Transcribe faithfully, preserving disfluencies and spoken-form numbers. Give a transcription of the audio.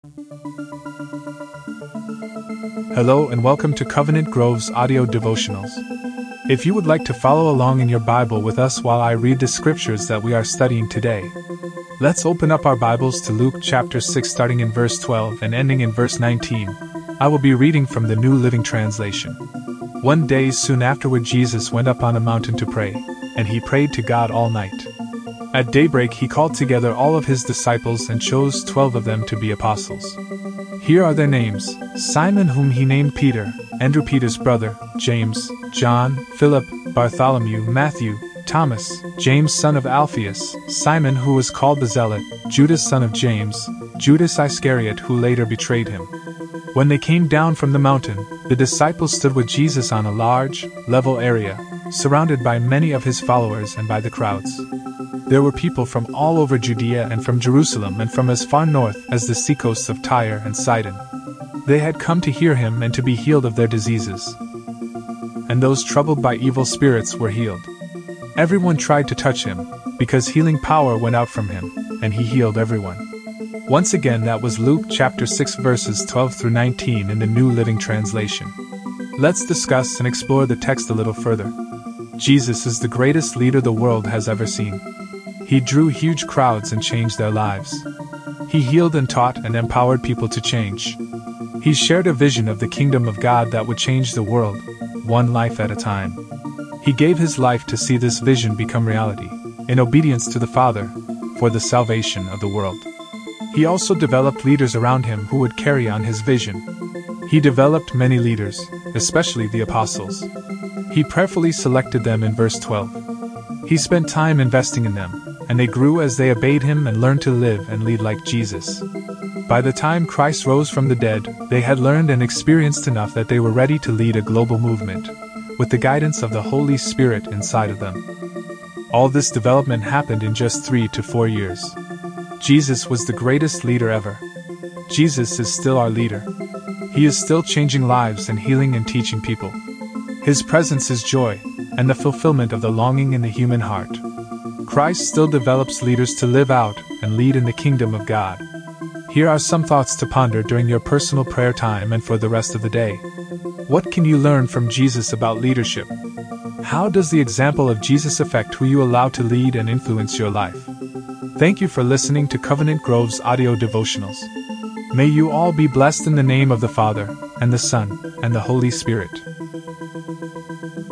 Hello and welcome to Covenant Grove's audio devotionals. If you would like to follow along in your Bible with us while I read the scriptures that we are studying today, let's open up our Bibles to Luke chapter six starting in verse twelve and ending in verse nineteen. I will be reading from the New Living Translation. One day soon afterward Jesus went up on a mountain to pray, and he prayed to God all night. At daybreak he called together all of his disciples and chose twelve of them to be apostles. Here are their names: Simon, whom he named Peter, Andrew Peter's brother, James, John, Philip, Bartholomew, Matthew, Thomas, James son of Alphaeus, Simon who was called the Zealot, Judas son of James, Judas Iscariot who later betrayed him. When they came down from the mountain, the disciples stood with Jesus on a large, level area, surrounded by many of his followers and by the crowds. There were people from all over Judea and from Jerusalem and from as far north as the seacoasts of Tyre and Sidon. They had come to hear him and to be healed of their diseases. And those troubled by evil spirits were healed. Everyone tried to touch him, because healing power went out from him, and he healed everyone. Once again, that was Luke chapter six verses twelve through nineteen in the New Living Translation. Let's discuss and explore the text a little further. Jesus is the greatest leader the world has ever seen. He drew huge crowds and changed their lives. He healed and taught and empowered people to change. He shared a vision of the kingdom of God that would change the world, one life at a time. He gave his life to see this vision become reality, in obedience to the Father, for the salvation of the world. He also developed leaders around him who would carry on his vision. He developed many leaders, especially the apostles. He prayerfully selected them in verse twelve. He spent time investing in them, and they grew as they obeyed him and learned to live and lead like Jesus. By the time Christ rose from the dead, they had learned and experienced enough that they were ready to lead a global movement, with the guidance of the Holy Spirit inside of them. All this development happened in just three to four years. Jesus was the greatest leader ever. Jesus is still our leader. He is still changing lives and healing and teaching people. His presence is joy, and the fulfillment of the longing in the human heart. Christ still develops leaders to live out and lead in the kingdom of God. Here are some thoughts to ponder during your personal prayer time and for the rest of the day. What can you learn from Jesus about leadership? How does the example of Jesus affect who you allow to lead and influence your life? Thank you for listening to Covenant Grove's audio devotionals. May you all be blessed in the name of the Father, and the Son, and the Holy Spirit.